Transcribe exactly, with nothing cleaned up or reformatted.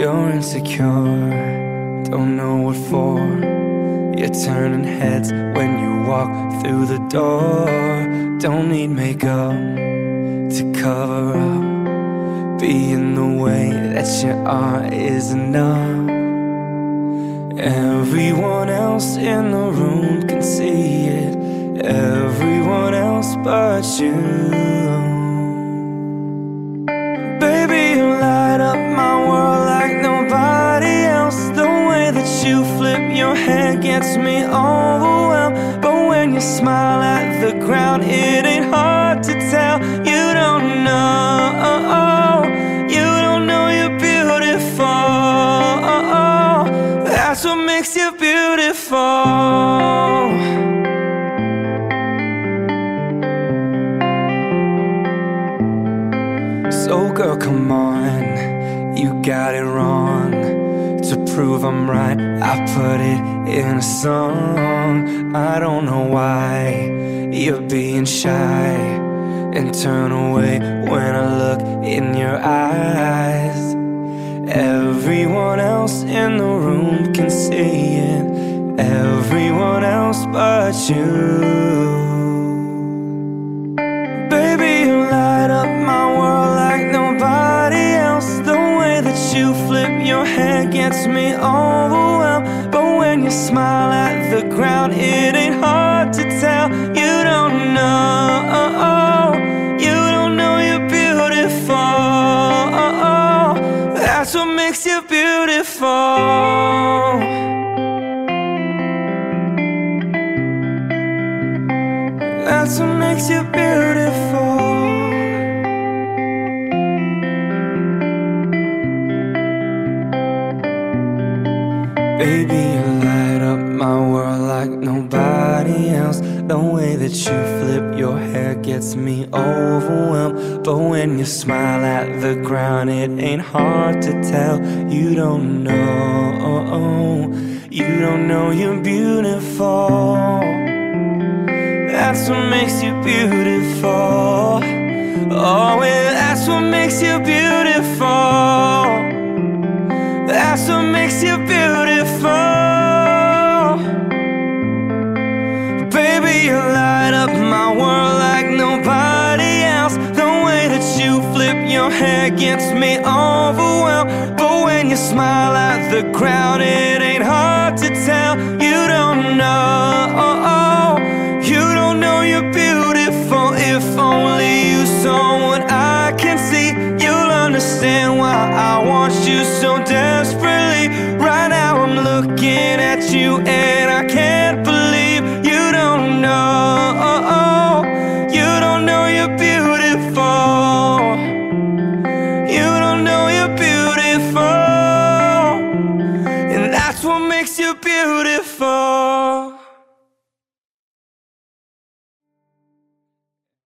You're insecure, don't know what for. You're turning heads when you walk through the door. Don't need makeup to cover up. Being the way that you are is enough. Everyone else in the room can see it, everyone else but you. Baby, you light up my world like nobody else. The way that you flip your hair gets me overwhelmed. But when you smile at the ground, it ain't hard to tell. You don't know, you don't know you're beautiful. That's what makes you beautiful. So girl, come on, you got it wrong. To prove I'm right, I put it in a song. I don't know why you're being shy and turn away when I look in your eyes. Everyone else in the room can see it, everyone else but you. Baby, you light up my world like nobody else. The way that you flip your hair gets me overwhelmed. But when you smile at the ground, it ain't hard to tell. You don't know, you don't know you're beautiful. That's what makes you beautiful. That's what makes you beautiful. Baby, you light up my world like nobody else. The way that you flip your hair gets me overwhelmed. But when you smile at the ground, it ain't hard to tell. You don't know, you don't know you're beautiful. That's what makes you beautiful. Oh, well, that's what makes you beautiful. That's what makes you beautiful. Baby, you light up my world like nobody else. The way that you flip your hair gets me overwhelmed. But when you smile at the crowd, it ain't hard to tell. You don't know, you don't know you're beautiful. If only you saw what I can see, you'll understand why I want you so desperately. Right now I'm looking at you and I can't believe you don't know, you don't know you're beautiful. You don't know you're beautiful. And that's what makes you beautiful.